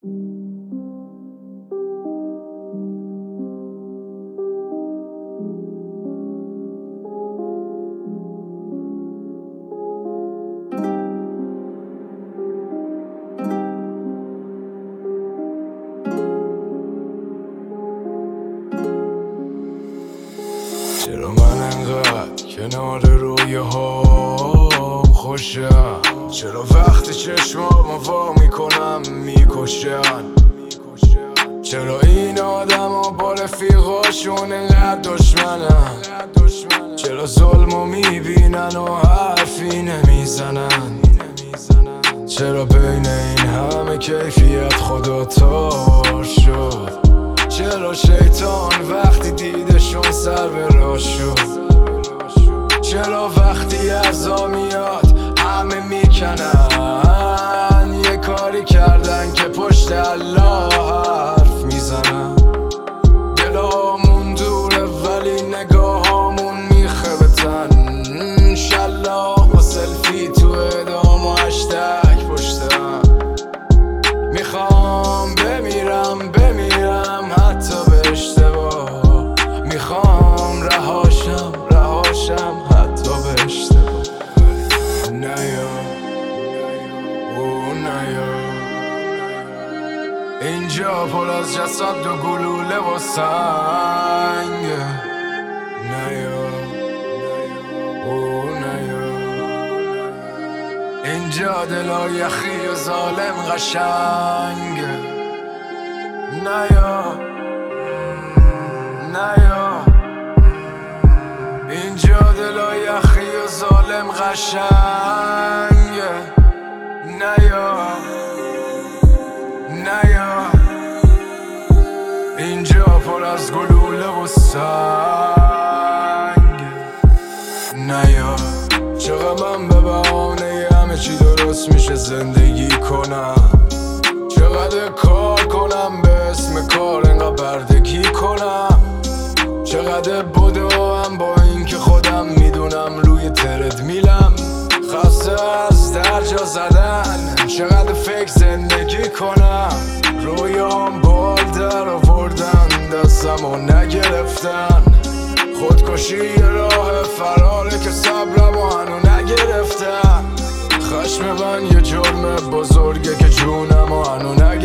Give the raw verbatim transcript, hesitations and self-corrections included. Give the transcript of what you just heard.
چرا من انقدر کنار رویه ها خوشم؟ چرا وقتی چشمامو وا میکنم میکشن؟ چرا این آدم ها با رفیقاشون اینقدر دشمنن؟ چرا ظلمو میبینن و حرفی نمیزنن؟ چرا بین این همه کیفیت خدا تار شد؟ چرا شیطان وقتی دیدشون سر به راه شد؟ چرا وقتی عزا میاد همه میکنن؟ یه کاری کردن که پشت الله حرف میزنن. دلامون دوره ولی نگاهامون میخه به تن. شلاق و سلفی تو ادام و هشتگ پشتم. میخوام بمیرم بمیرم حتی به اشتباه. میخوام رهاشم رهاشم حتی به اشتباه. نیا او نیا اینجا پر از جسد و گلوله و سنگ. نیا او نیا اینجا دلا یخی و ظالم قشنگ. نیا نیا اینجا دلا یخی و ظالم قشنگ. نیا نیا اینجا پر از گلوله و سنگ. نیا چقدر من به بهانه همه چی درست میشه زندگی کنم. چقدر کار کنم به اسم کار انقدر بردگی کنم. چقدر بدوم با این که خودم میدونم روی ترد میلم. خسته از درجا زدن چقدر فکر زندگی کنم. رویام بال در آوردن دستمو نگرفتن. خودکشی یه راه فراره که صبرمو هنو نگرفتن. خشم من یه جرم بزرگه که جونمو هنو نگرفتن.